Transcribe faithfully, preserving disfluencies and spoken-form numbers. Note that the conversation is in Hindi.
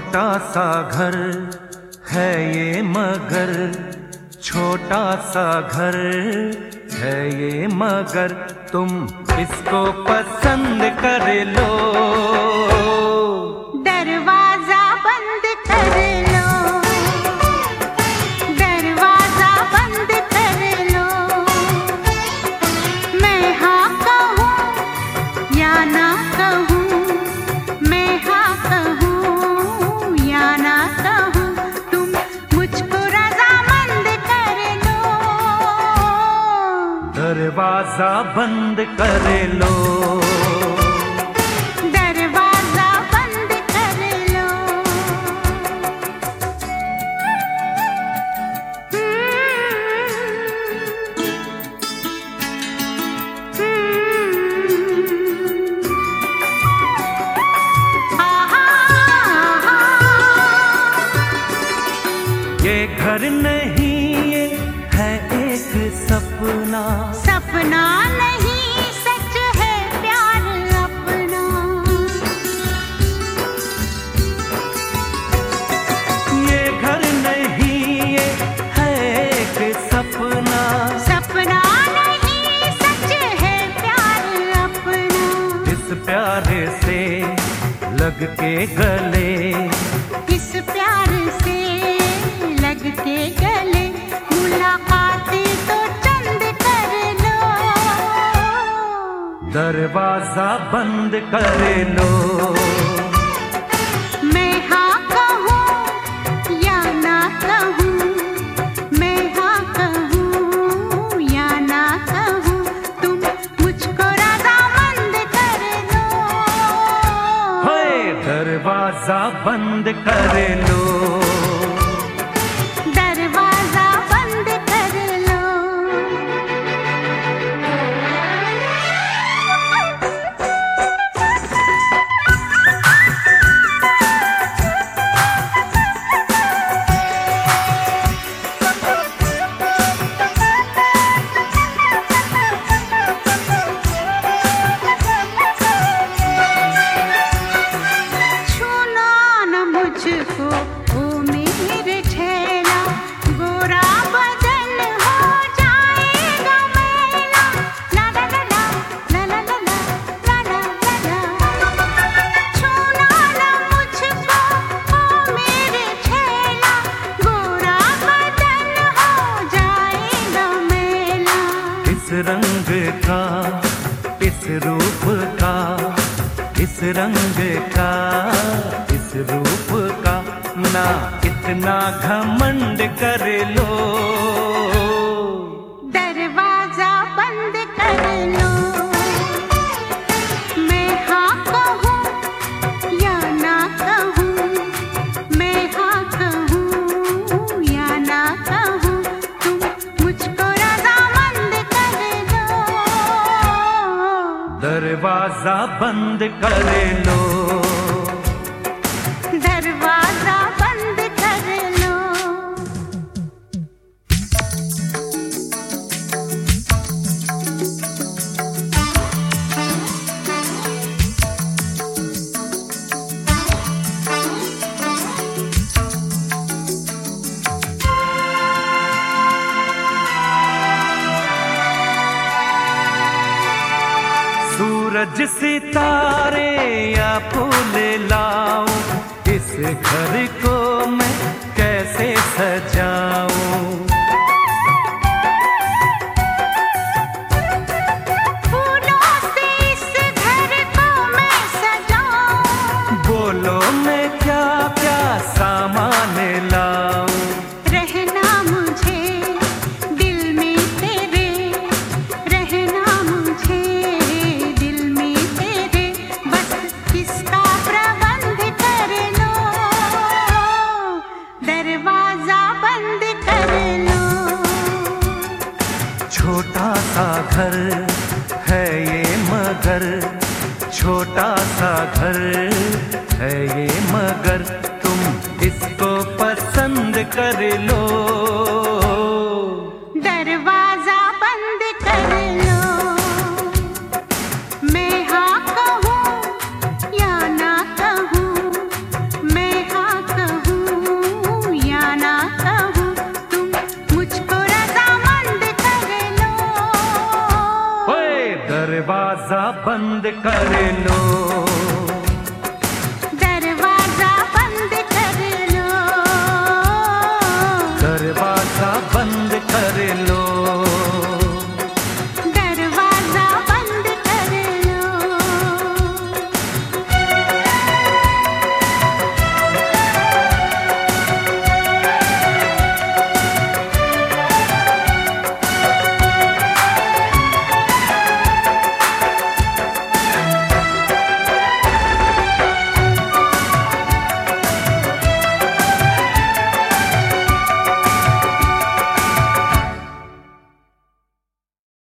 छोटा सा घर है ये मगर, छोटा सा घर है ये मगर, तुम इसको पसंद कर लो। दरवाजा बंद कर लो, दरवाजा बंद कर लो। मैं हाँ कहूँ या ना कहूँ, मैं हाँ कहूँ या ना कहूँ, तुम मुझको रज़ामंद कर लो। दरवाजा बंद कर लो, दरवाजा बंद कर लो। ये घर नहीं ये है एक सपना, सपना नहीं सच है प्यार अपना। ये घर नहीं ये है एक सपना, सपना नहीं सच है प्यार अपना। इस प्यारे से लग के गले, इस प्यार से लग के गले, मुलाकातें तो चंद कर लो। दरवाजा बंद कर लो। मैं हाँ कहूँ या ना कहूँ, मैं हाँ कहूँ या ना कहूँ, तुम मुझको रज़ामंद कर लो। होए दरवाजा बंद कर लो, दरवाजा बंद कर लो। छूना न मुझको ओ मेरे ठेला, गोरा बदन हो जाएगा मैला। ला ला ला ला ला ला ला ला ला ला ला। छूना न मुझको ओ मेरे ठेला, गोरा बदन हो जाएगा मैला। इस रंग का इस रूप का, इस रंग का इस रूप का, ना इतना घमंड कर लो। दरवाजा बंद कर लो। मैं हाँ कहूँ या ना कहूँ, मैं हाँ कहूँ या ना कहूँ, तुम मुझको रज़ामंद कर लो। दरवाजा बंद कर लो, दरवाजा बंद कर लो। सूरज सितारे या फूल लाऊं, इस घर को मैं कैसे सजाऊं। फूलों से इस घर को मैं सजाऊं, बोलो मैं क्या क्या सामान लाऊं। रहना मुझे दिल में तेरे, रहना मुझे दिल में तेरे, बस इसका प्रबंध कर लो। दरवाजा बंद कर लो। छोटा सा घर है ये मगर, छोटा सा घर है ये मगर, तुम इसको पसंद कर लो। दरवाजा बंद कर लो। मैं हाँ कहूँ या ना कहूँ, मैं हाँ दरवाजा बंद कर लो, दरवाजा बंद कर लो, दरवाजा बंद कर लो।